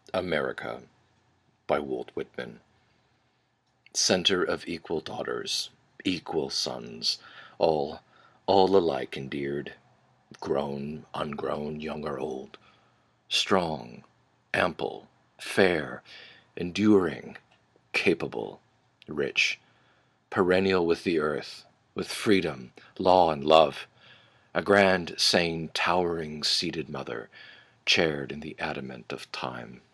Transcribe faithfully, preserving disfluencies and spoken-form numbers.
America by Walt Whitman. Center of equal daughters, equal sons, all, all alike endeared, grown, ungrown, young or old, strong, ample, fair, enduring, capable, rich, perennial with the earth, with freedom, law, and love, a grand, sane, towering, seated mother, chaired in the adamant of time.